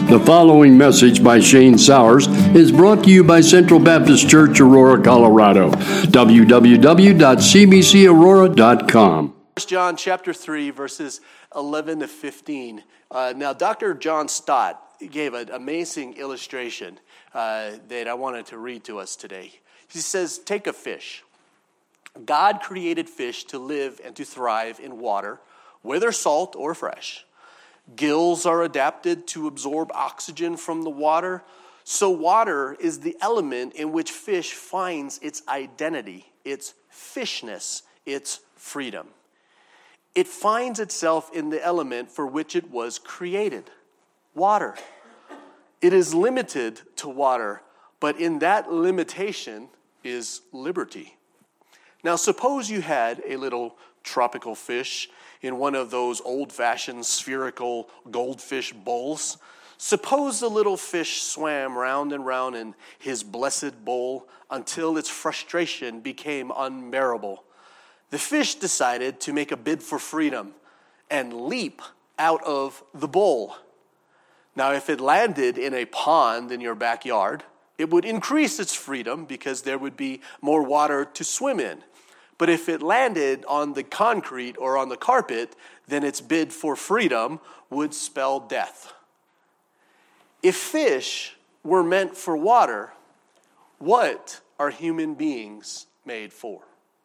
The following message by Shane Sowers is brought to you by Central Baptist Church, Aurora, Colorado. www.cbcaurora.com. 1 John chapter 3, verses 11 to 15. Now, Dr. John Stott gave an amazing illustration that I wanted to read to us today. He says, take a fish. God created fish to live and to thrive in water, whether salt or fresh. Gills are adapted to absorb oxygen from the water. So water is the element in which fish finds its identity, its fishness, its freedom. It finds itself in the element for which it was created, water. It is limited to water, but in that limitation is liberty. Now, suppose you had a little tropical fish in one of those old-fashioned spherical goldfish bowls. Suppose the little fish swam round and round in his blessed bowl until its frustration became unbearable. The fish decided to make a bid for freedom and leap out of the bowl. Now, if it landed in a pond in your backyard, it would increase its freedom because there would be more water to swim in. But if it landed on the concrete or on the carpet, then its bid for freedom would spell death. If fish were meant for water, what are human beings made for?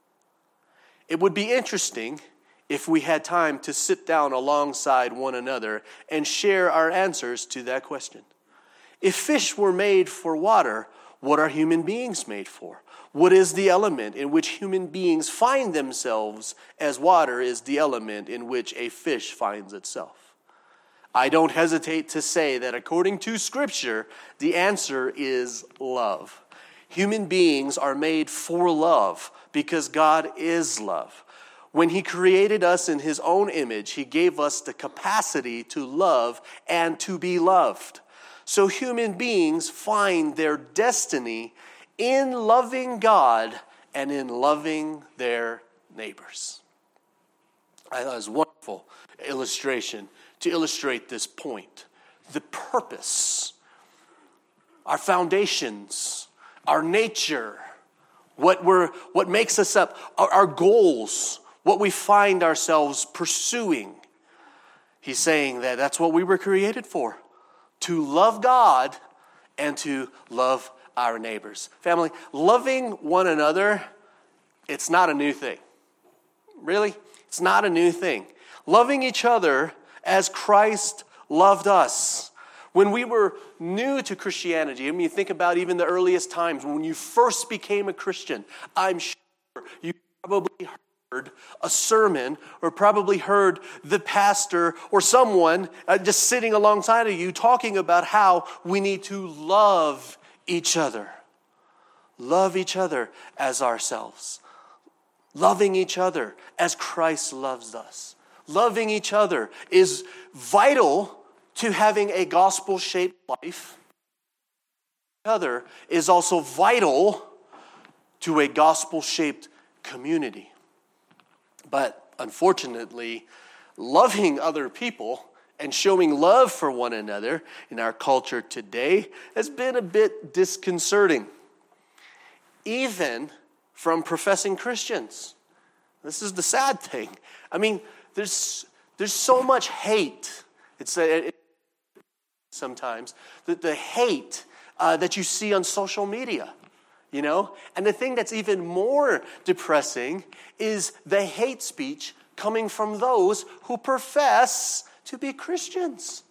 It would be interesting if we had time to sit down alongside one another and share our answers to that question. If fish were made for water, what are human beings made for? What is the element in which human beings find themselves as water is the element in which a fish finds itself? I don't hesitate to say that according to Scripture, the answer is love. Human beings are made for love because God is love. When He created us in His own image, He gave us the capacity to love and to be loved. So human beings find their destiny in loving God and in loving their neighbors. I thought it was a wonderful illustration to illustrate this point. The purpose, our foundations, our nature, what makes us up, our goals, what we find ourselves pursuing. He's saying that that's what we were created for, to love God and to love our neighbors. Family, loving one another, it's not a new thing. Really? It's not a new thing. Loving each other as Christ loved us. When we were new to Christianity, I mean, you think about even the earliest times when you first became a Christian, I'm sure you probably heard a sermon or probably heard the pastor or someone just sitting alongside of you talking about how we need to love each other. Love each other as ourselves. Loving each other as Christ loves us. Loving each other is vital to having a gospel-shaped life. Each other is also vital to a gospel-shaped community. But unfortunately, loving other people and showing love for one another in our culture today has been a bit disconcerting, even from professing Christians. This is the sad thing. I mean, there's so much hate. Sometimes the hate that you see on social media, you know? And the thing that's even more depressing is the hate speech coming from those who profess to be Christians.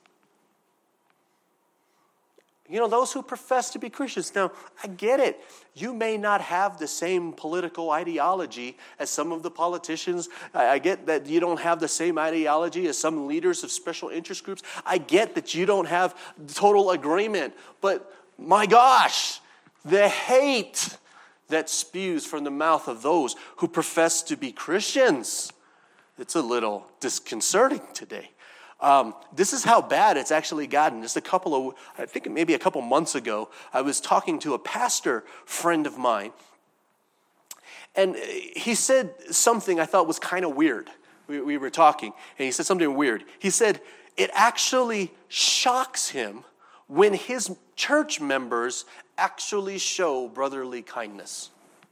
You know, those who profess to be Christians. Now, I get it. You may not have the same political ideology as some of the politicians. I get that you don't have the same ideology as some leaders of special interest groups. I get that you don't have total agreement. But my gosh, the hate that spews from the mouth of those who profess to be Christians, it's a little disconcerting today. This is how bad it's actually gotten. Just a couple months ago, I was talking to a pastor friend of mine, and he said something I thought was kind of weird. We were talking, and he said something weird. He said, it actually shocks him when his church members actually show brotherly kindness.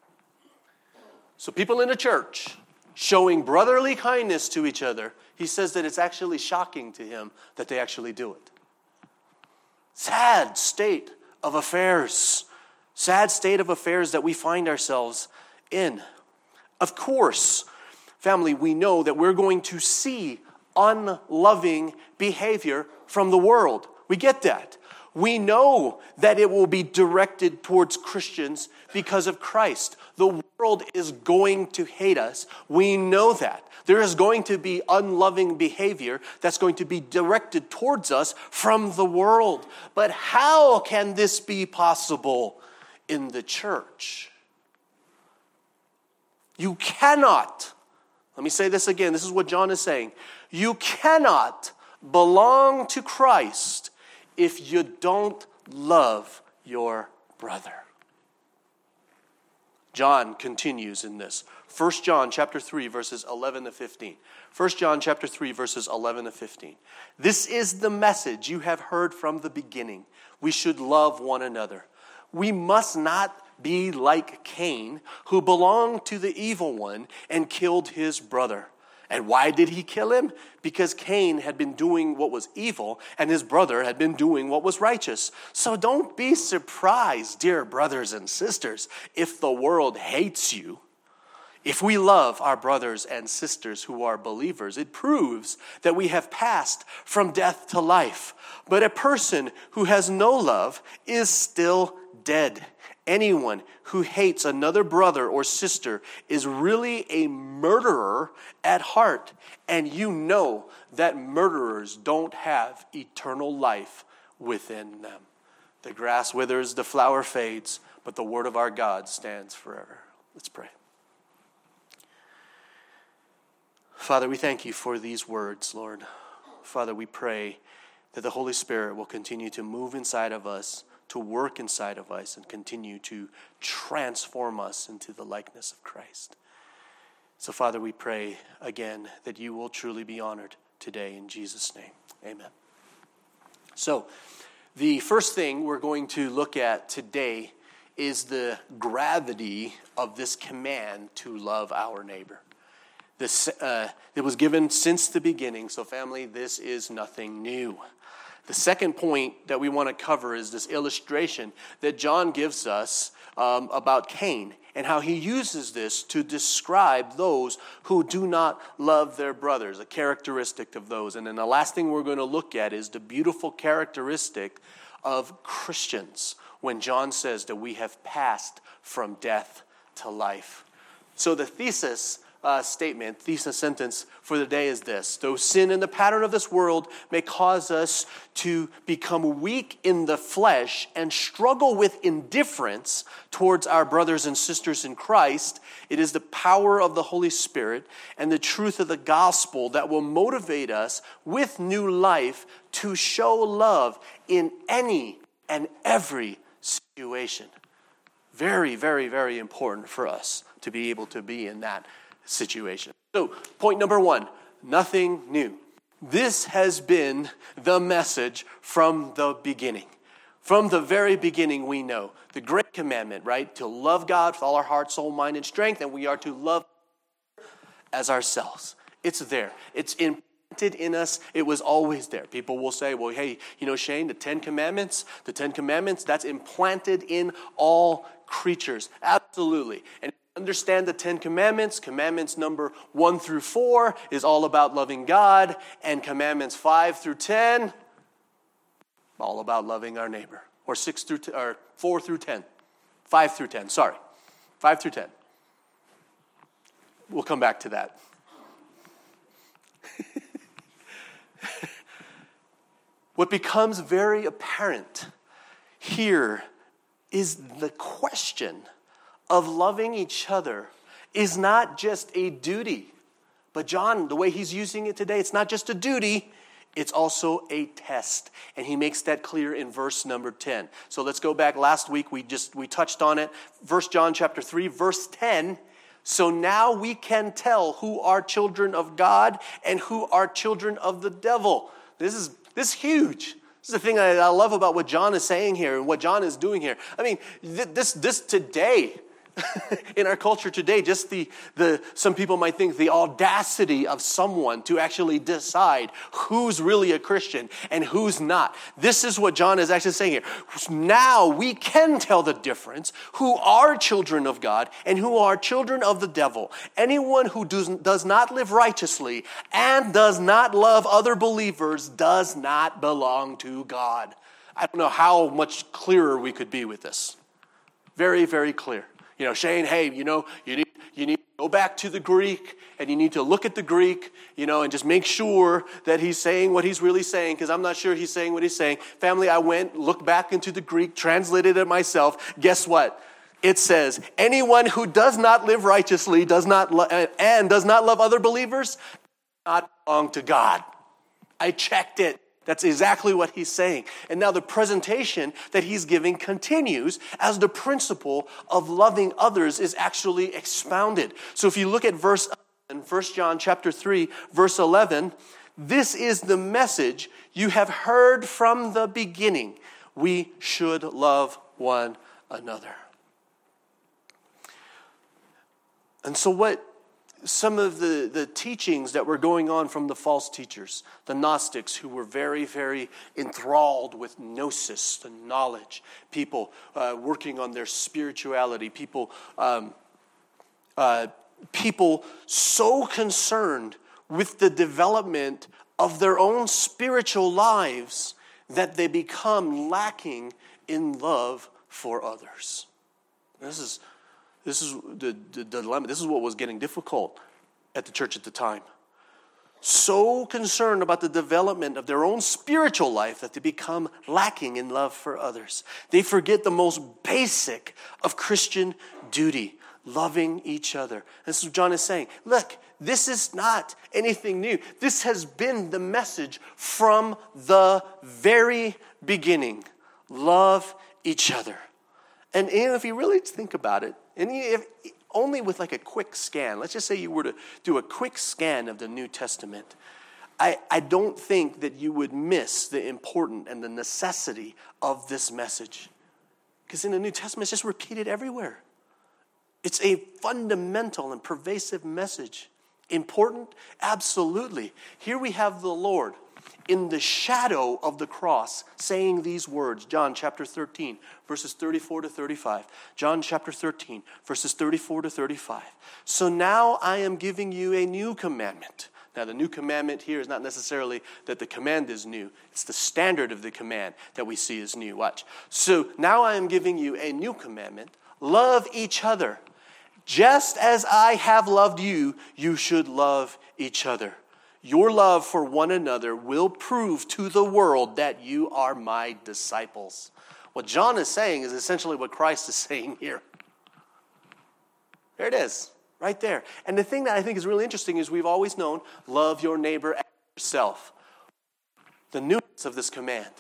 So people in a church showing brotherly kindness to each other, he says that it's actually shocking to him that they actually do it. Sad state of affairs. Sad state of affairs that we find ourselves in. Of course, family, we know that we're going to see unloving behavior from the world. We get that. We know that it will be directed towards Christians because of Christ. The world is going to hate us. We know that. There is going to be unloving behavior that's going to be directed towards us from the world. But how can this be possible in the church? You cannot, let me say this again, this is what John is saying. You cannot belong to Christ if you don't love your brother. John continues in this. 1 John chapter 3, verses 11 to 15. 1 John chapter 3, verses 11 to 15. This is the message you have heard from the beginning. We should love one another. We must not be like Cain, who belonged to the evil one and killed his brother. And why did he kill him? Because Cain had been doing what was evil, and his brother had been doing what was righteous. So don't be surprised, dear brothers and sisters, if the world hates you. If we love our brothers and sisters who are believers, it proves that we have passed from death to life. But a person who has no love is still dead. Anyone who hates another brother or sister is really a murderer at heart. And you know that murderers don't have eternal life within them. The grass withers, the flower fades, but the word of our God stands forever. Let's pray. Father, we thank you for these words, Lord. Father, we pray that the Holy Spirit will continue to move inside of us, to work inside of us, and continue to transform us into the likeness of Christ. So, Father, we pray again that you will truly be honored today in Jesus' name. Amen. So, the first thing we're going to look at today is the gravity of this command to love our neighbor. It was given since the beginning, so family, this is nothing new. The second point that we want to cover is this illustration that John gives us about Cain and how he uses this to describe those who do not love their brothers, a characteristic of those. And then the last thing we're going to look at is the beautiful characteristic of Christians when John says that we have passed from death to life. So the thesis sentence for the day is this: though sin and the pattern of this world may cause us to become weak in the flesh and struggle with indifference towards our brothers and sisters in Christ, it is the power of the Holy Spirit and the truth of the gospel that will motivate us with new life to show love in any and every situation. Very, very, very important for us to be able to be in that situation. So, point number one, nothing new. This has been the message from the beginning. From the very beginning, we know the great commandment, right? To love God with all our heart, soul, mind, and strength, and we are to love as ourselves. It's there. It's implanted in us. It was always there. People will say, well, hey, Shane, the Ten Commandments, that's implanted in all creatures. Absolutely. And understand the Ten Commandments. Commandments number 1 through 4 is all about loving God, and commandments 5 through 10, all about loving our neighbor. Or 4 through 10. 5 through 10, sorry. 5 through 10. We'll come back to that. What becomes very apparent here is the question of loving each other is not just a duty. But John, the way he's using it today, it's not just a duty, it's also a test. And he makes that clear in verse number 10. So let's go back. Last week we touched on it. 1 John chapter 3, verse 10. So now we can tell who are children of God and who are children of the devil. This is huge. This is the thing I love about what John is saying here and what John is doing here. I mean, this today, in our culture today, just some people might think the audacity of someone to actually decide who's really a Christian and who's not. This is what John is actually saying here. Now we can tell the difference who are children of God and who are children of the devil. Anyone who does not live righteously and does not love other believers does not belong to God. I don't know how much clearer we could be with this. Very, very clear. Shane, hey, you need to go back to the Greek, and you need to look at the Greek, and just make sure that he's saying what he's really saying, because I'm not sure he's saying what he's saying. Family, I went, looked back into the Greek, translated it myself. Guess what? It says, anyone who does not live righteously, does not love other believers, does not belong to God. I checked it. That's exactly what he's saying. And now the presentation that he's giving continues as the principle of loving others is actually expounded. So if you look at verse 11, 1 John chapter 3, verse 11, this is the message you have heard from the beginning. We should love one another. And so what some of the teachings that were going on from the false teachers, the Gnostics, who were very, very enthralled with gnosis, the knowledge, people working on their spirituality, people so concerned with the development of their own spiritual lives that they become lacking in love for others. This is the dilemma. This is what was getting difficult at the church at the time. So concerned about the development of their own spiritual life that they become lacking in love for others. They forget the most basic of Christian duty, loving each other. This is what John is saying. Look, this is not anything new. This has been the message from the very beginning. Love each other. And if you really think about it, and if only with like a quick scan, let's just say you were to do a quick scan of the New Testament, I don't think that you would miss the important and the necessity of this message. Because in the New Testament, it's just repeated everywhere. It's a fundamental and pervasive message. Important? Absolutely. Here we have the Lord in the shadow of the cross, saying these words. John chapter 13, verses 34 to 35. John chapter 13, verses 34 to 35. So now I am giving you a new commandment. Now the new commandment here is not necessarily that the command is new. It's the standard of the command that we see is new. Watch. So now I am giving you a new commandment. Love each other. Just as I have loved you, you should love each other. Your love for one another will prove to the world that you are my disciples. What John is saying is essentially what Christ is saying here. There it is, right there. And the thing that I think is really interesting is we've always known, love your neighbor as yourself. The nuance of this command,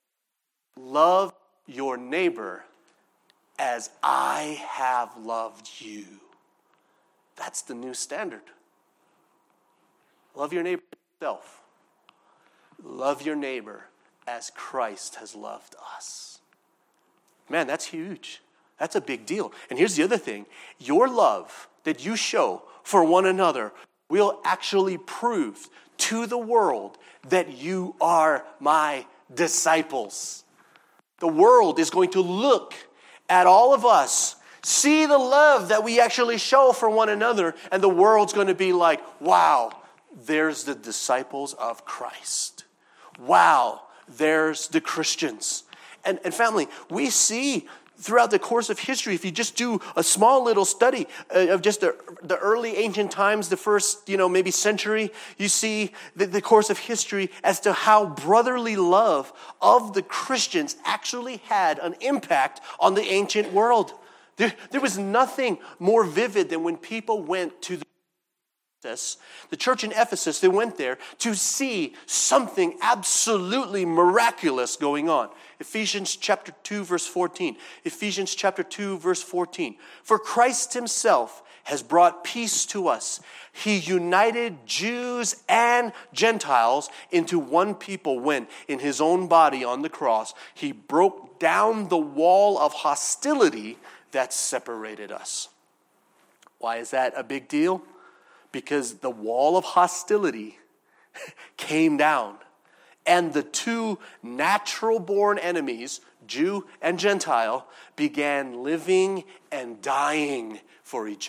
love your neighbor as I have loved you. That's the new standard. Love your neighbor as yourself. Love your neighbor as Christ has loved us. Man, that's huge. That's a big deal. And here's the other thing. Your love that you show for one another will actually prove to the world that you are my disciples. The world is going to look at all of us, see the love that we actually show for one another, and the world's going to be like, wow, there's the disciples of Christ. Wow, there's the Christians. And family, we see throughout the course of history, if you just do a small little study of just the early ancient times, the first, maybe century, you see the course of history as to how brotherly love of the Christians actually had an impact on the ancient world. There was nothing more vivid than when people went to the the church in Ephesus, they went there to see something absolutely miraculous going on. Ephesians chapter 2, verse 14. Ephesians chapter 2, verse 14. For Christ himself has brought peace to us. He united Jews and Gentiles into one people when, in his own body on the cross, he broke down the wall of hostility that separated us. Why is that a big deal? Because the wall of hostility came down, and the two natural-born enemies, Jew and Gentile, began living and dying for each other.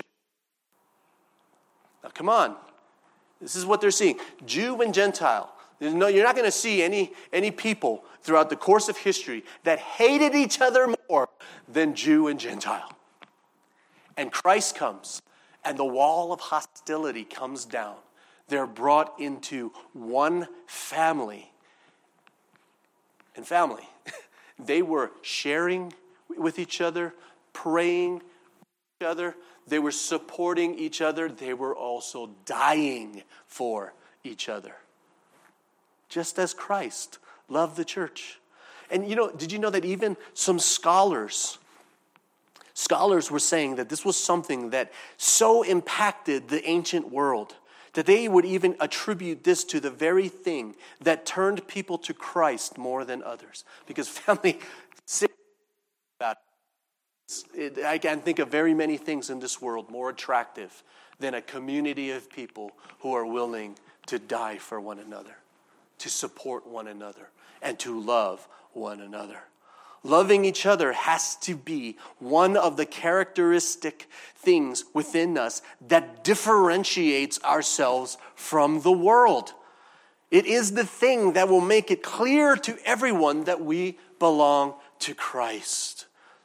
Now, come on. This is what they're seeing. Jew and Gentile. You're not going to see any people throughout the course of history that hated each other more than Jew and Gentile. And Christ comes, and the wall of hostility comes down. They're brought into one family. And family, they were sharing with each other, praying with each other. They were supporting each other. They were also dying for each other. Just as Christ loved the church. And did you know that even some scholars were saying that this was something that so impacted the ancient world that they would even attribute this to the very thing that turned people to Christ more than others. Because family, I can think of very many things in this world more attractive than a community of people who are willing to die for one another, to support one another, and to love one another. Loving each other has to be one of the characteristic things within us that differentiates ourselves from the world. It is the thing that will make it clear to everyone that we belong to Christ.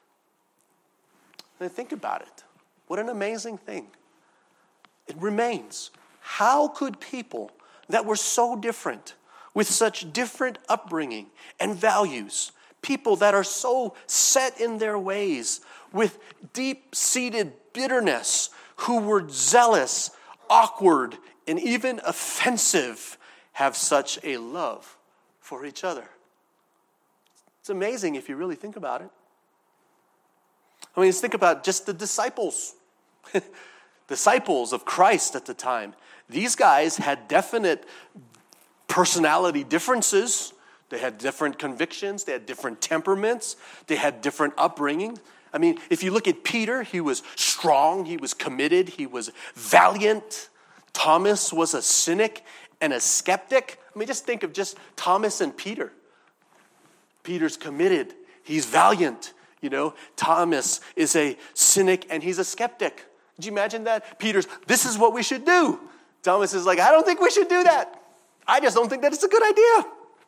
And think about it. What an amazing thing. It remains. How could people that were so different, with such different upbringing and values, people that are so set in their ways, with deep-seated bitterness, who were zealous, awkward, and even offensive, have such a love for each other? It's amazing if you really think about it. I mean, let's think about just the disciples. Disciples of Christ at the time. These guys had definite personality differences. They had different convictions. They had different temperaments. They had different upbringing. I mean, if you look at Peter, he was strong. He was committed. He was valiant. Thomas was a cynic and a skeptic. I mean, just think of just Thomas and Peter. Peter's committed. He's valiant. Thomas is a cynic and he's a skeptic. Did you imagine that? Peter's, this is what we should do. Thomas is like, I don't think we should do that. I just don't think that it's a good idea.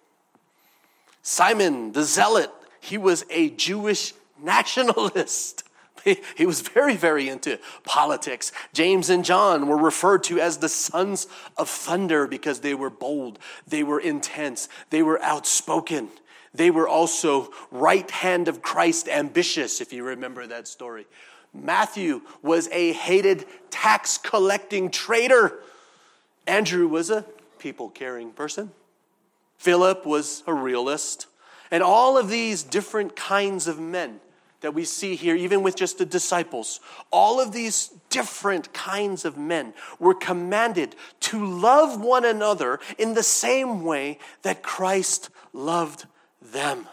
Simon the Zealot, he was a Jewish nationalist. He was very, very into politics. James and John were referred to as the sons of thunder because they were bold, they were intense, they were outspoken. They were also right hand of Christ ambitious, if you remember that story. Matthew was a hated tax collecting traitor. Andrew was a people caring person. Philip was a realist. And all of these different kinds of men that we see here, even with just the disciples, all of these different kinds of men were commanded to love one another in the same way that Christ loved them.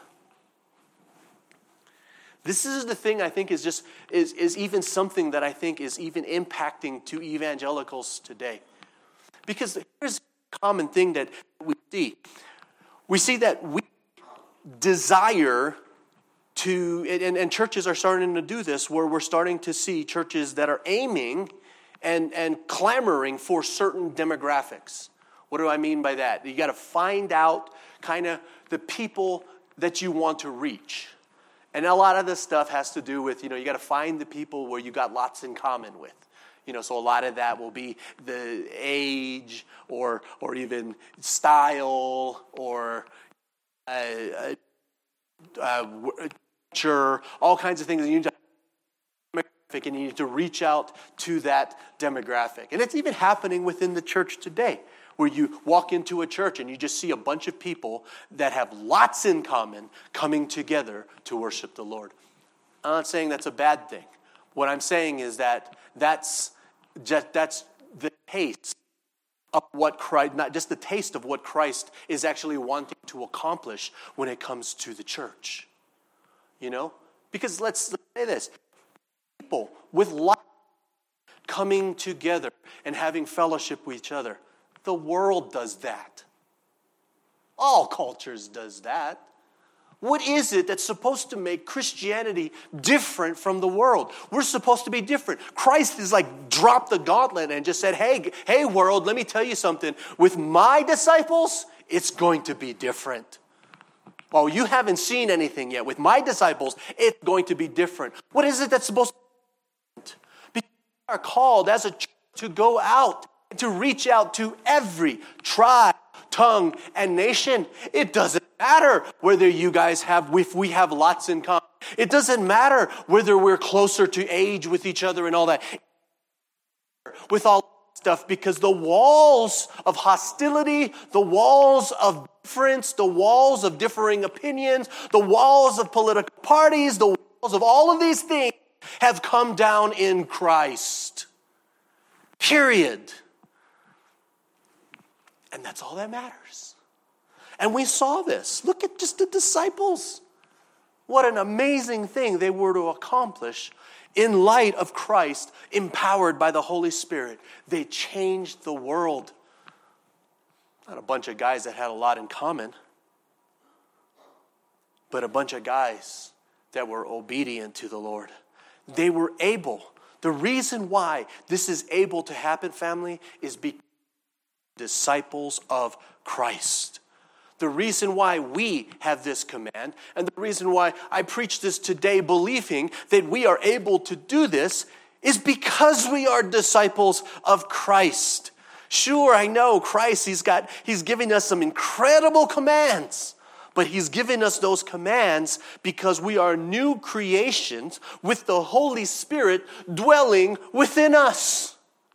This is the thing I think is even something that I think is even impacting to evangelicals today. Because here's a common thing that we see. We see that we desire to, and churches are starting to do this, where we're starting to see churches that are aiming and clamoring for certain demographics. What do I mean by that? You got to find out kind of the people that you want to reach. And a lot of this stuff has to do with, you got to find the people where you got lots in common with. So a lot of that will be the age or even style or culture, all kinds of things. and you need to reach out to that demographic. And it's even happening within the church today, where you walk into a church and you just see a bunch of people that have lots in common coming together to worship the Lord. I'm not saying that's a bad thing. What I'm saying is that that's the taste of what Christ, not just the taste of what Christ is actually wanting to accomplish when it comes to the church. Because let's say this. People with life coming together and having fellowship with each other. The world does that. All cultures does that. What is it that's supposed to make Christianity different from the world? We're supposed to be different. Christ is dropped the gauntlet and just said, hey world, let me tell you something. With my disciples, it's going to be different. Oh, you haven't seen anything yet. With my disciples, it's going to be different. What is it that's supposed to be different? Because we are called as a church to go out and to reach out to every tribe, tongue, and nation. It doesn't matter whether if we have lots in common. It doesn't matter whether we're closer to age with each other and all that. With all that stuff, because the walls of hostility, the walls of difference, the walls of differing opinions, the walls of political parties, the walls of all of these things have come down in Christ. Period. And that's all that matters. And we saw this. Look at just the disciples. What an amazing thing they were to accomplish in light of Christ, empowered by the Holy Spirit. They changed the world. Not a bunch of guys that had a lot in common, but a bunch of guys that were obedient to the Lord. They were able. The reason why this is able to happen, family, is because disciples of Christ. The reason why we have this command, and the reason why I preach this today believing that we are able to do this, is because we are disciples of Christ. Sure, I know Christ, he's giving us some incredible commands, but he's giving us those commands because we are new creations with the Holy Spirit dwelling within us.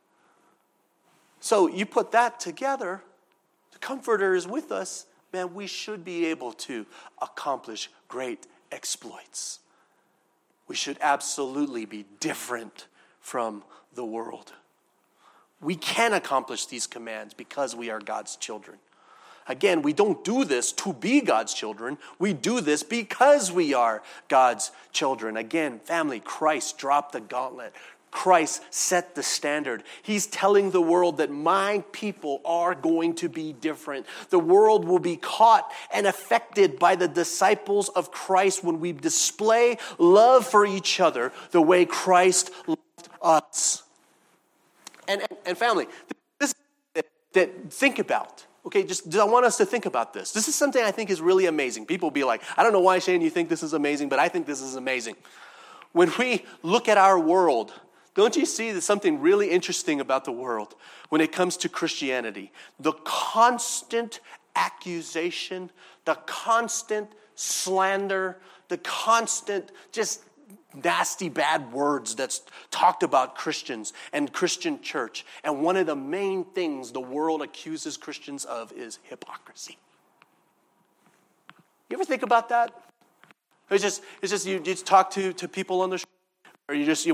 So you put that together, the Comforter is with us, man, we should be able to accomplish great exploits. We should absolutely be different from the world. We can accomplish these commands because we are God's children. Again, we don't do this to be God's children. We do this because we are God's children. Again, family, Christ dropped the gauntlet. Christ set the standard. He's telling the world that my people are going to be different. The world will be caught and affected by the disciples of Christ when we display love for each other the way Christ loved us. And family, this that think about. Okay, I want us to think about this. This is something I think is really amazing. People will be like, I don't know why, Shane, you think this is amazing, but I think this is amazing. When we look at our world, don't you see there's something really interesting about the world when it comes to Christianity? The constant accusation, the constant slander, the constant just nasty bad words that's talked about Christians and Christian church. And one of the main things the world accuses Christians of is hypocrisy. You ever think about that? It's just you just talk to people on the street, or you just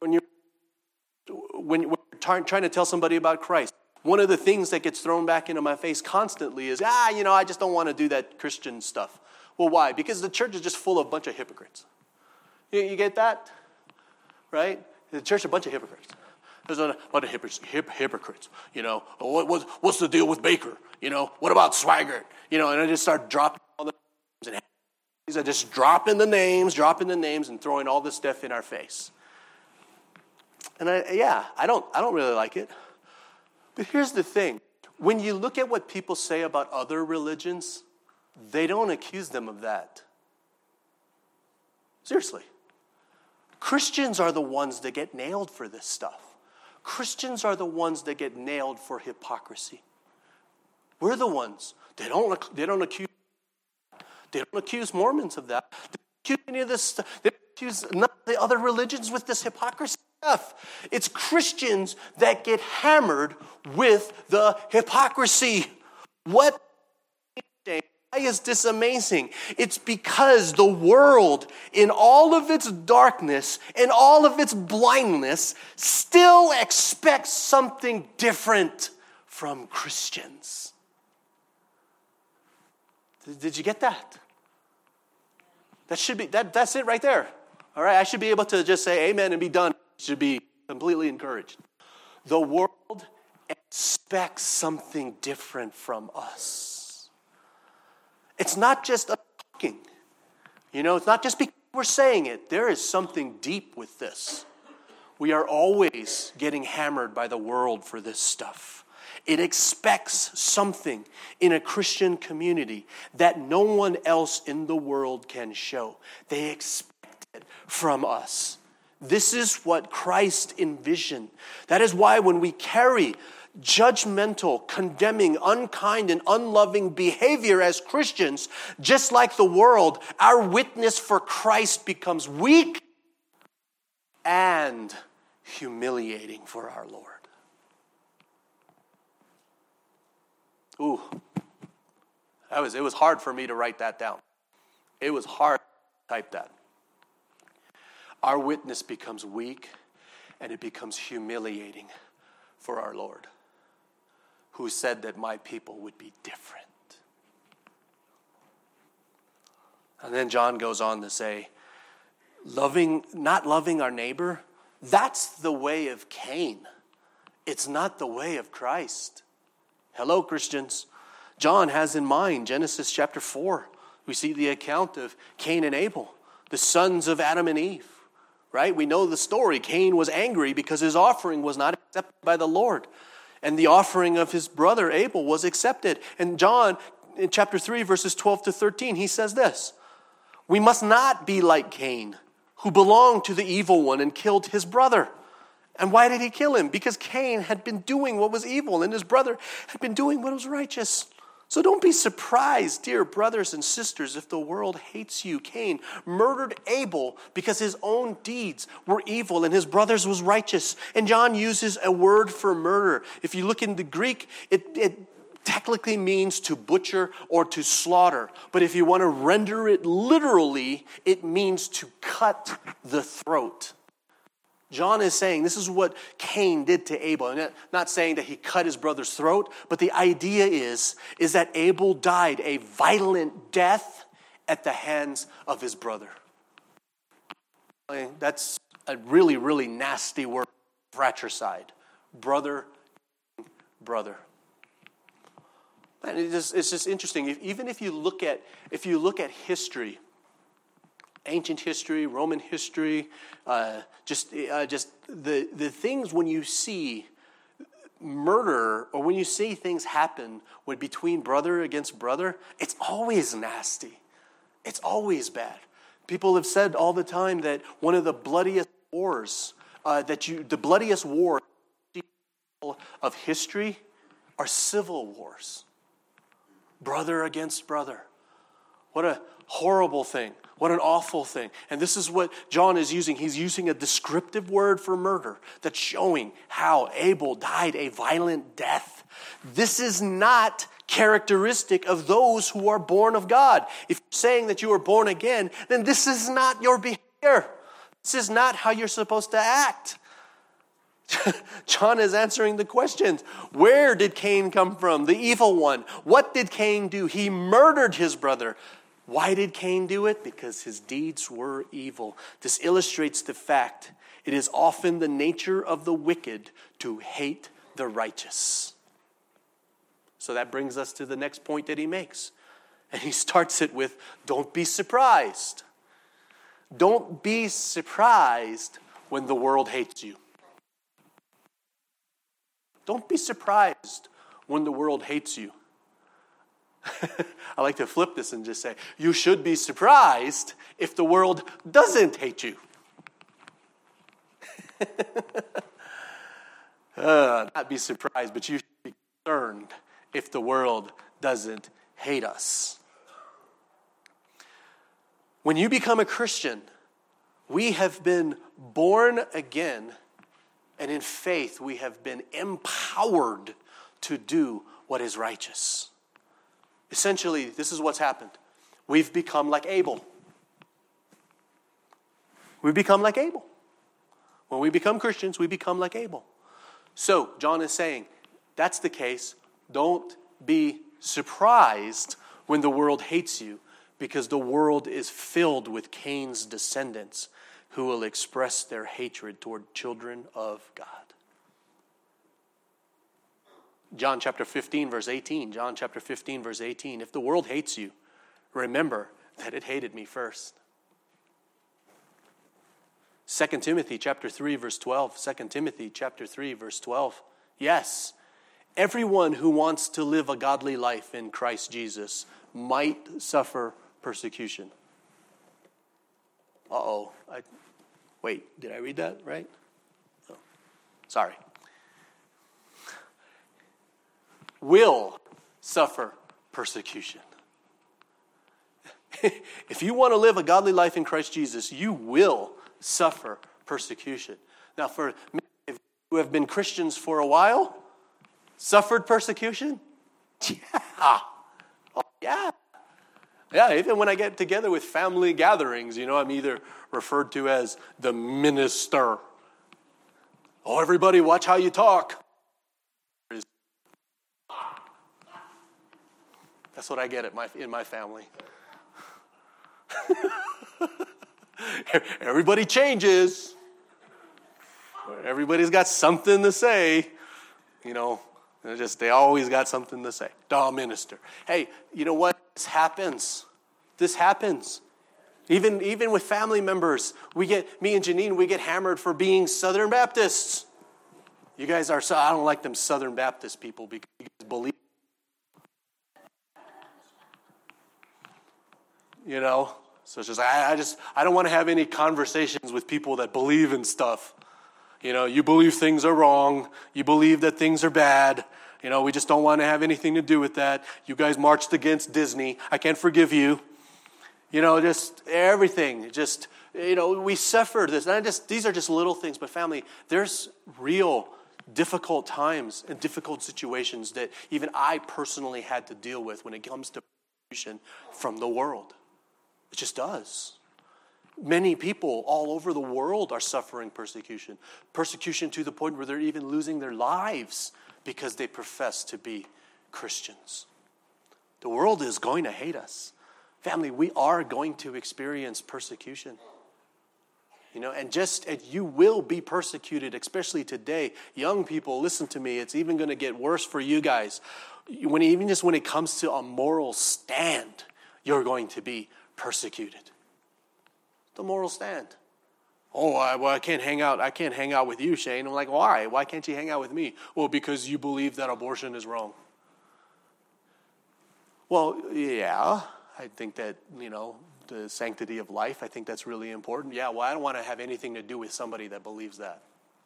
when you're trying to tell somebody about Christ. One of the things that gets thrown back into my face constantly is, I just don't want to do that Christian stuff. Well, why? Because the church is just full of a bunch of hypocrites. You get that? Right? The church is a bunch of hypocrites. There's a bunch of hypocrites. What's the deal with Baker? What about Swaggart? And I just start dropping all the names. And I just dropping the names and throwing all this stuff in our face. And I don't really like it. But here's the thing. When you look at what people say about other religions, they don't accuse them of that. Seriously. Christians are the ones that get nailed for this stuff. Christians are the ones that get nailed for hypocrisy. We're the ones. They don't accuse Mormons of that. They persecute any of this stuff. They accuse none of the other religions with this hypocrisy stuff. It's Christians that get hammered with the hypocrisy. Why is this amazing? It's because the world, in all of its darkness and all of its blindness, still expects something different from Christians. Did you get that? That's it right there. All right, I should be able to just say amen and be done. Should be completely encouraged. The world expects something different from us. It's not just a talking. It's not just because we're saying it. There is something deep with this. We are always getting hammered by the world for this stuff. It expects something in a Christian community that no one else in the world can show. They expect it from us. This is what Christ envisioned. That is why when we carry judgmental, condemning, unkind, and unloving behavior as Christians, just like the world, our witness for Christ becomes weak and humiliating for our Lord. Ooh, it was hard for me to write that down. It was hard to type that. Our witness becomes weak and it becomes humiliating for our Lord, who said that my people would be different. And then John goes on to say, not loving our neighbor, that's the way of Cain. It's not the way of Christ. Hello, Christians. John has in mind Genesis chapter 4. We see the account of Cain and Abel, the sons of Adam and Eve. Right? We know the story. Cain was angry because his offering was not accepted by the Lord. And the offering of his brother Abel was accepted. And John, in chapter 3, verses 12 to 13, he says this: we must not be like Cain, who belonged to the evil one and killed his brother. And why did he kill him? Because Cain had been doing what was evil and his brother had been doing what was righteous. So don't be surprised, dear brothers and sisters, if the world hates you. Cain murdered Abel because his own deeds were evil and his brother's was righteous. And John uses a word for murder. If you look in the Greek, it technically means to butcher or to slaughter. But if you want to render it literally, it means to cut the throat. John is saying this is what Cain did to Abel. And not saying that he cut his brother's throat, but the idea is that Abel died a violent death at the hands of his brother. That's a really, really nasty word, fratricide. Brother. And it's just interesting. Even if you look at history, ancient history, Roman history, just the things when you see murder or when you see things happen between brother against brother, it's always nasty. It's always bad. People have said all the time that one of the bloodiest wars, the bloodiest war of history are civil wars. Brother against brother. What a horrible thing. What an awful thing. And this is what John is using. He's using a descriptive word for murder that's showing how Abel died a violent death. This is not characteristic of those who are born of God. If you're saying that you are born again, then this is not your behavior. This is not how you're supposed to act. John is answering the questions. Where did Cain come from? The evil one. What did Cain do? He murdered his brother. Why did Cain do it? Because his deeds were evil. This illustrates the fact it is often the nature of the wicked to hate the righteous. So that brings us to the next point that he makes. And he starts it with, don't be surprised. Don't be surprised when the world hates you. Don't be surprised when the world hates you. I like to flip this and just say, you should be surprised if the world doesn't hate you. Not be surprised, but you should be concerned if the world doesn't hate us. When you become a Christian, we have been born again, and in faith we have been empowered to do what is righteous. Essentially, this is what's happened. We've become like Abel. We become like Abel. When we become Christians, we become like Abel. So, John is saying, that's the case. Don't be surprised when the world hates you, because the world is filled with Cain's descendants who will express their hatred toward children of God. John chapter 15, verse 18. John chapter 15, verse 18. If the world hates you, remember that it hated me first. 2 Timothy chapter 3, verse 12. 2 Timothy chapter 3, verse 12. Yes, everyone who wants to live a godly life in Christ Jesus might suffer persecution. Wait, did I read that right? Oh, sorry. Will suffer persecution. If you want to live a godly life in Christ Jesus, you will suffer persecution. Now, for many of you who have been Christians for a while, suffered persecution? Yeah. Oh, yeah. Yeah, even when I get together with family gatherings, I'm either referred to as the minister. Oh, everybody, watch how you talk. That's what I get in my family. Everybody changes. Everybody's got something to say. They always got something to say. The minister. Hey, you know what? This happens. Even with family members, me and Janine, we get hammered for being Southern Baptists. You guys are, I don't like them Southern Baptist people because you guys believe. So it's just, I don't want to have any conversations with people that believe in stuff. You believe things are wrong. You believe that things are bad. We just don't want to have anything to do with that. You guys marched against Disney. I can't forgive you. Just everything. We suffered this. And these are just little things. But family, there's real difficult times and difficult situations that even I personally had to deal with when it comes to persecution from the world. It just does. Many people all over the world are suffering persecution. Persecution to the point where they're even losing their lives because they profess to be Christians. The world is going to hate us. Family, we are going to experience persecution. And you will be persecuted, especially today. Young people, listen to me. It's even going to get worse for you guys. When it comes to a moral stand, you're going to be persecuted. The moral stand. Oh, I can't hang out. I can't hang out with you, Shane. I'm like, why? Why can't you hang out with me? Well, because you believe that abortion is wrong. Well, yeah, I think that, the sanctity of life, I think that's really important. Yeah, well, I don't want to have anything to do with somebody that believes that.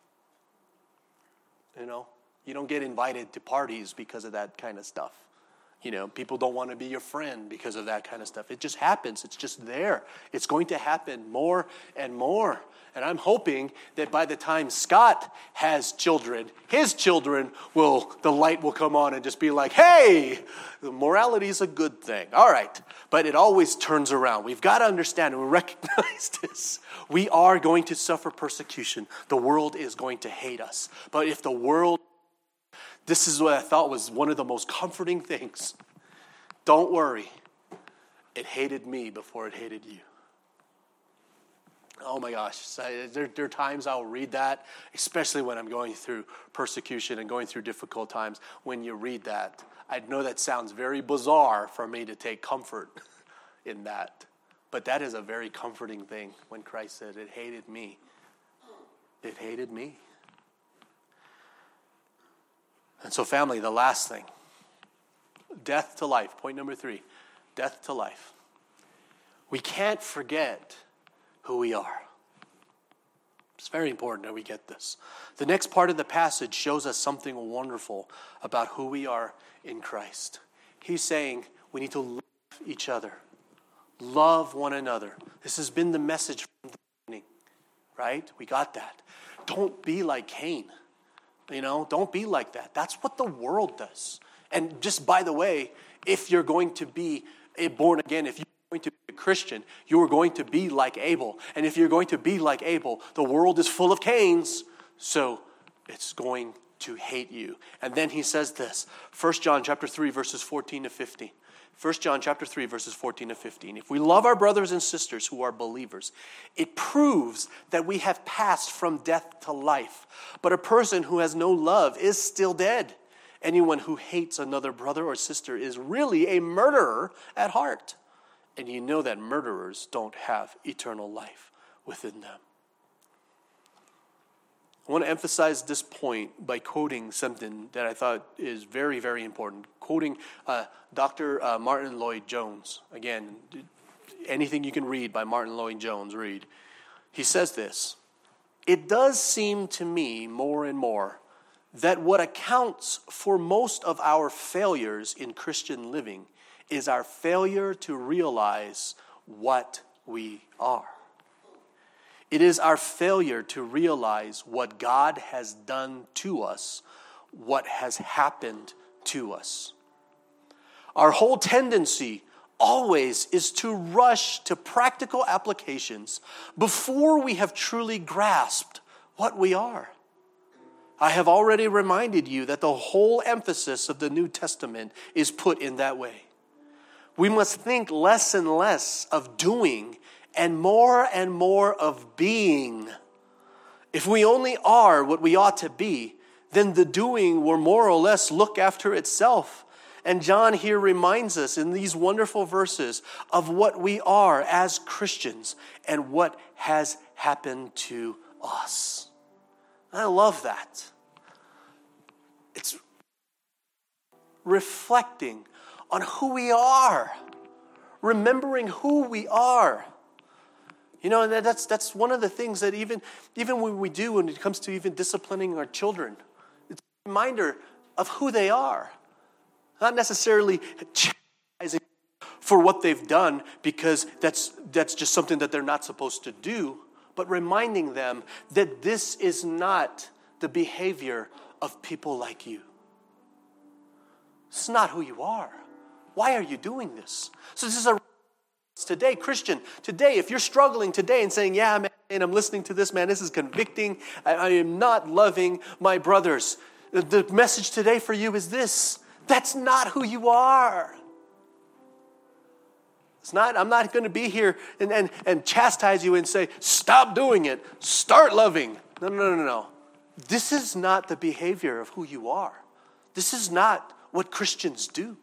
You don't get invited to parties because of that kind of stuff. People don't want to be your friend because of that kind of stuff. It just happens. It's just there. It's going to happen more and more. And I'm hoping that by the time Scott has children, his children the light will come on and just be like, hey, morality is a good thing. All right. But it always turns around. We've got to understand and recognize this. We are going to suffer persecution. The world is going to hate us. But if the world... This is what I thought was one of the most comforting things. Don't worry. It hated me before it hated you. Oh my gosh. There are times I'll read that, especially when I'm going through persecution and going through difficult times. When you read that, I know that sounds very bizarre for me to take comfort in that. But that is a very comforting thing when Christ said, it hated me. It hated me. And so family, the last thing, death to life. Point number 3, death to life. We can't forget who we are. It's very important that we get this. The next part of the passage shows us something wonderful about who we are in Christ. He's saying we need to love each other Love one another. This has been the message from the beginning, right? We got that. Don't be like Cain. Don't be like that. That's what the world does. And just by the way, if you're going to be born again, if you're going to be a Christian, you're going to be like Abel. And if you're going to be like Abel, the world is full of Cains, so it's going to hate you. And then he says this, 1 John chapter 3, verses 14 to 15. 1 John chapter 3, verses 14 to 15. If we love our brothers and sisters who are believers, it proves that we have passed from death to life. But a person who has no love is still dead. Anyone who hates another brother or sister is really a murderer at heart. And you know that murderers don't have eternal life within them. I want to emphasize this point by quoting something that I thought is very, very important. Quoting Dr. Martin Lloyd-Jones. Again, anything you can read by Martin Lloyd-Jones, read. He says this, "It does seem to me more and more that what accounts for most of our failures in Christian living is our failure to realize what we are. It is our failure to realize what God has done to us, what has happened to us. Our whole tendency always is to rush to practical applications before we have truly grasped what we are. I have already reminded you that the whole emphasis of the New Testament is put in that way. We must think less and less of doing and more of being. If we only are what we ought to be, then the doing will more or less look after itself. And John here reminds us in these wonderful verses of what we are as Christians and what has happened to us. I love that. It's reflecting on who we are, remembering who we are. That's one of the things that even when we do when it comes to even disciplining our children, it's a reminder of who they are. Not necessarily chastising for what they've done because that's just something that they're not supposed to do, but reminding them that this is not the behavior of people like you. It's not who you are. Why are you doing this? So this is a today, Christian, today, if you're struggling today and saying, yeah, man, I'm listening to this, man, this is convicting. I am not loving my brothers. The message today for you is this. That's not who you are. I'm not going to be here and chastise you and say, stop doing it. Start loving. No. This is not the behavior of who you are. This is not what Christians do.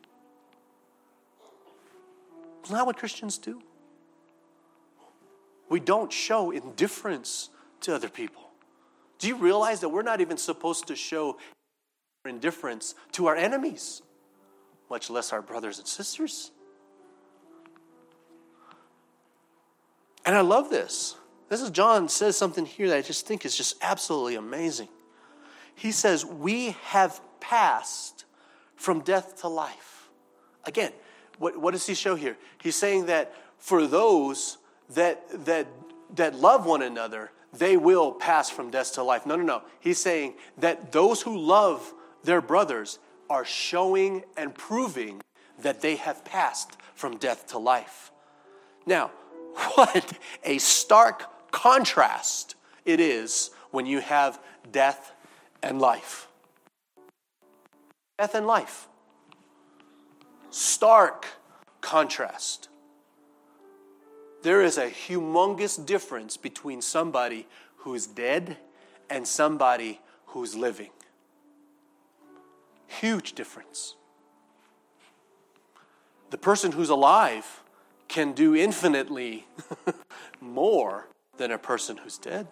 It's not what Christians do. We don't show indifference to other people. Do you realize that we're not even supposed to show indifference to our enemies, much less our brothers and sisters? And I love this. This is John says something here that I just think is just absolutely amazing. He says, we have passed from death to life. Again, what does he show here? He's saying that for those that love one another, they will pass from death to life. No. He's saying that those who love their brothers are showing and proving that they have passed from death to life. Now, what a stark contrast it is when you have death and life. Death and life. Stark contrast. There is a humongous difference between somebody who's dead and somebody who's living. Huge difference. The person who's alive can do infinitely more than a person who's dead.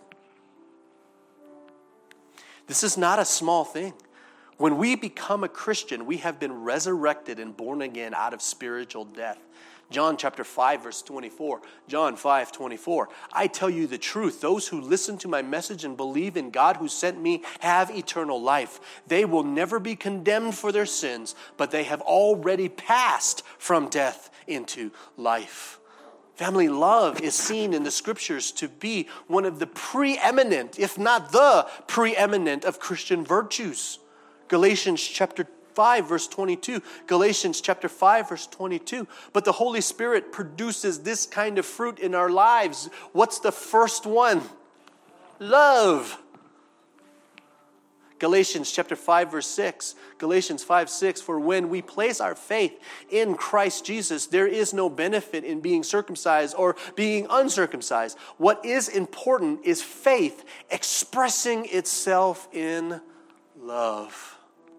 This is not a small thing. When we become a Christian, we have been resurrected and born again out of spiritual death. John chapter 5, verse 24. John 5:24. I tell you the truth. Those who listen to my message and believe in God who sent me have eternal life. They will never be condemned for their sins, but they have already passed from death into life. Family, love is seen in the scriptures to be one of the preeminent, if not the preeminent, of Christian virtues. Galatians chapter 5, verse 22. Galatians chapter 5, verse 22. But the Holy Spirit produces this kind of fruit in our lives. What's the first one? Love. Galatians chapter 5, verse 6. Galatians 5, 6. For when we place our faith in Christ Jesus, there is no benefit in being circumcised or being uncircumcised. What is important is faith expressing itself in love.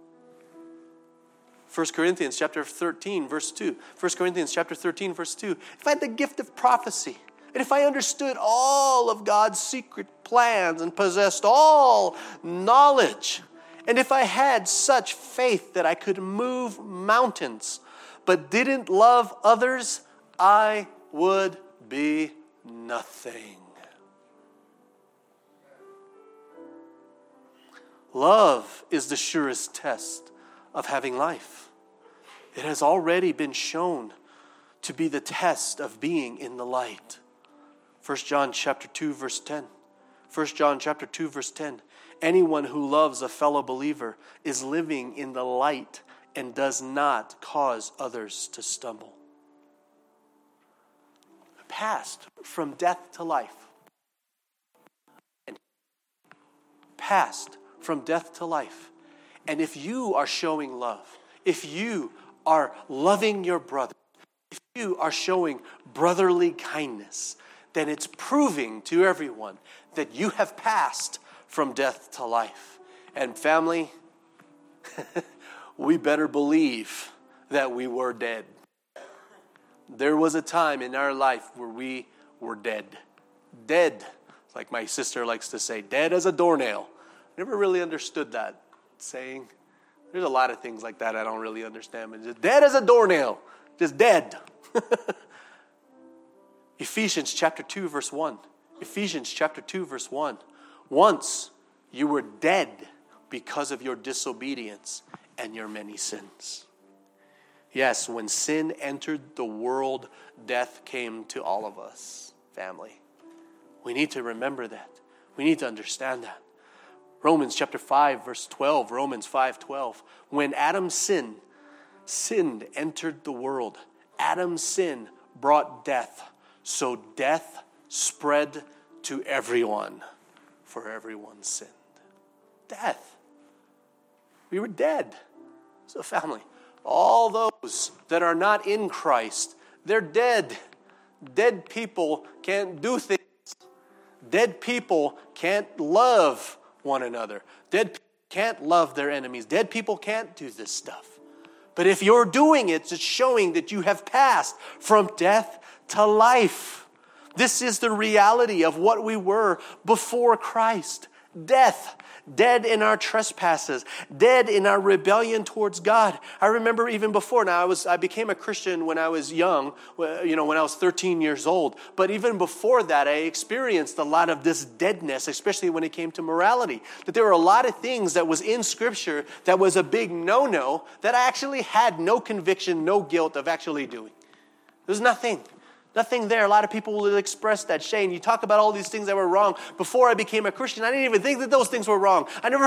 1 Corinthians chapter 13, verse 2. 1 Corinthians chapter 13, verse 2. If I had the gift of prophecy, and if I understood all of God's secret plans and possessed all knowledge, and if I had such faith that I could move mountains, but didn't love others, I would be nothing. Love is the surest test of having life. It has already been shown to be the test of being in the light. 1 John chapter 2, verse 10. 1 John chapter 2, verse 10. Anyone who loves a fellow believer is living in the light and does not cause others to stumble. Passed from death to life. Passed from death to life. And if you are showing love, if you are loving your brother, if you are showing brotherly kindness, then it's proving to everyone that you have passed from death to life. And family, we better believe that we were dead. There was a time in our life where we were dead. Dead, like my sister likes to say, dead as a doornail. Never really understood that saying. There's a lot of things like that I don't really understand. But just dead as a doornail. Just dead. Ephesians chapter 2, verse 1. Ephesians chapter 2, verse 1. Once you were dead because of your disobedience and your many sins. Yes, when sin entered the world, death came to all of us, family. We need to remember that. We need to understand that. Romans chapter 5, verse 12. Romans 5:12. When Adam's sin entered the world, Adam's sin brought death. So death spread to everyone, for everyone sinned. Death. We were dead. So family, all those that are not in Christ, they're dead. Dead people can't do things. Dead people can't love one another. Dead people can't love their enemies. Dead people can't do this stuff. But if you're doing it, it's showing that you have passed from death to life. This is the reality of what we were before Christ. Death. Dead in our trespasses. Dead in our rebellion towards God. I remember even before. Now, I became a Christian when I was young, when I was 13 years old. But even before that, I experienced a lot of this deadness, especially when it came to morality. That there were a lot of things that was in Scripture that was a big no-no that I actually had no conviction, no guilt of actually doing. There's nothing there. A lot of people will express that. Shane, you talk about all these things that were wrong. Before I became a Christian, I didn't even think that those things were wrong.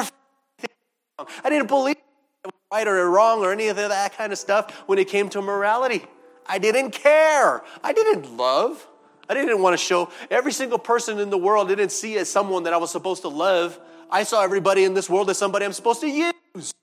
I didn't believe it was right or wrong or any of that kind of stuff when it came to morality. I didn't care. I didn't love. I didn't want to show every single person in the world. I didn't see as someone that I was supposed to love. I saw everybody in this world as somebody I'm supposed to use.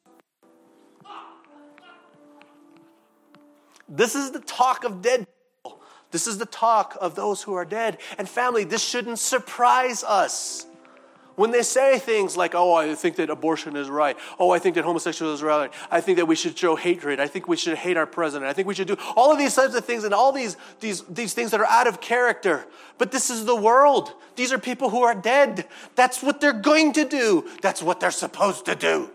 This is the talk of dead people. This is the talk of those who are dead. And family, this shouldn't surprise us. When they say things like, oh, I think that abortion is right. Oh, I think that homosexuality is right. I think that we should show hatred. I think we should hate our president. I think we should do all of these types of things and all these things that are out of character. But this is the world. These are people who are dead. That's what they're going to do. That's what they're supposed to do.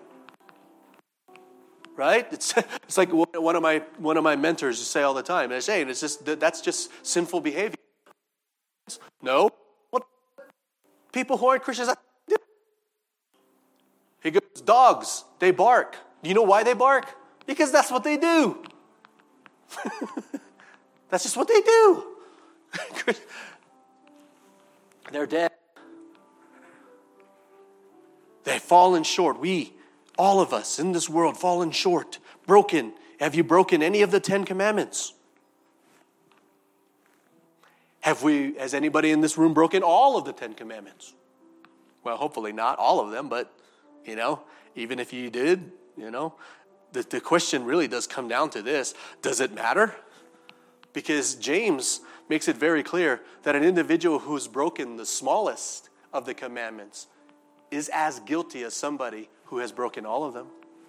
Right? It's like one of my mentors say all the time. They're saying that's just sinful behavior. No. What people who aren't Christians do? He goes, dogs, they bark. Do you know why they bark? Because that's what they do. That's just what they do. They're dead. They've fallen short. All of us in this world, fallen short, broken. Have you broken any of the 10 Commandments? Has anybody in this room broken all of the 10 Commandments? Well, hopefully not all of them, but, even if you did, the question really does come down to this. Does it matter? Because James makes it very clear that an individual who's broken the smallest of the commandments is as guilty as somebody who has broken all of them.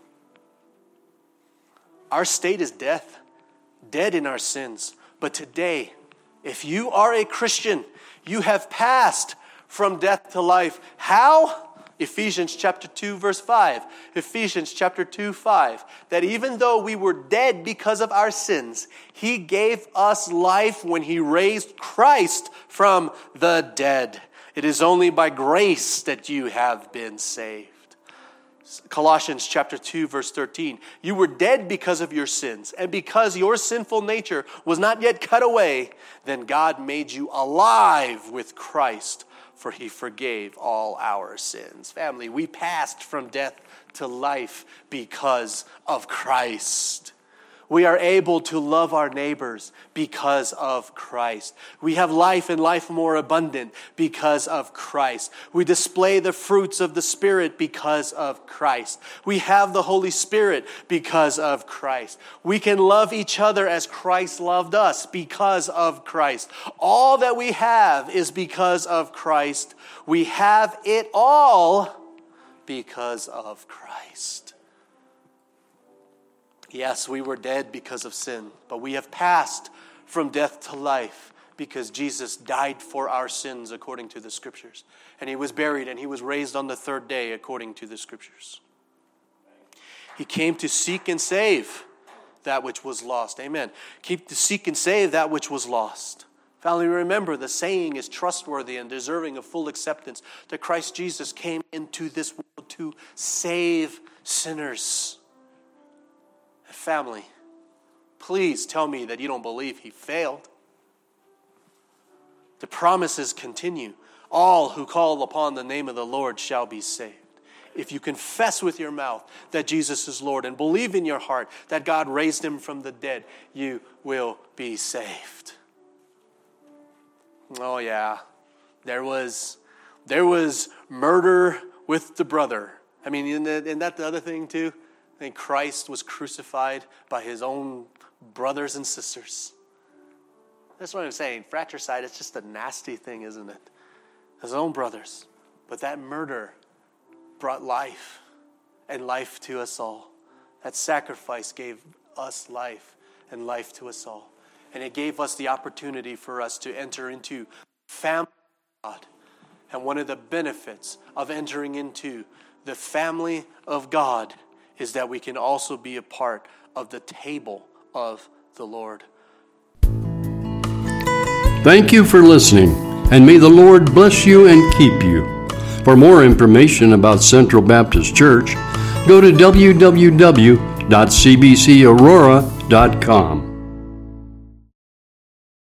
Our state is death, dead in our sins. But today, if you are a Christian, you have passed from death to life. How? Ephesians chapter 2, verse 5. Ephesians chapter 2, 5. That even though we were dead because of our sins, He gave us life when He raised Christ from the dead. It is only by grace that you have been saved. Colossians chapter 2, verse 13. You were dead because of your sins, and because your sinful nature was not yet cut away, then God made you alive with Christ, for He forgave all our sins. Family, we passed from death to life because of Christ. We are able to love our neighbors because of Christ. We have life and life more abundant because of Christ. We display the fruits of the Spirit because of Christ. We have the Holy Spirit because of Christ. We can love each other as Christ loved us because of Christ. All that we have is because of Christ. We have it all because of Christ. Yes, we were dead because of sin, but we have passed from death to life because Jesus died for our sins according to the Scriptures. And He was buried and He was raised on the third day according to the Scriptures. He came to seek and save that which was lost. Amen. Keep to seek and save that which was lost. Finally, remember, the saying is trustworthy and deserving of full acceptance that Christ Jesus came into this world to save sinners. Family, please tell me that you don't believe He failed. The promises continue. All who call upon the name of the Lord shall be saved. If you confess with your mouth that Jesus is Lord and believe in your heart that God raised Him from the dead, you will be saved. Oh yeah, there was murder with the brother. I mean, isn't that the other thing too? I think Christ was crucified by His own brothers and sisters. That's what I'm saying. Fratricide, it's just a nasty thing, isn't it? His own brothers. But that murder brought life, and life to us all. That sacrifice gave us life, and life to us all. And it gave us the opportunity for us to enter into family of God. And one of the benefits of entering into the family of God is that we can also be a part of the table of the Lord. Thank you for listening, and may the Lord bless you and keep you. For more information about Central Baptist Church, go to www.cbcaurora.com.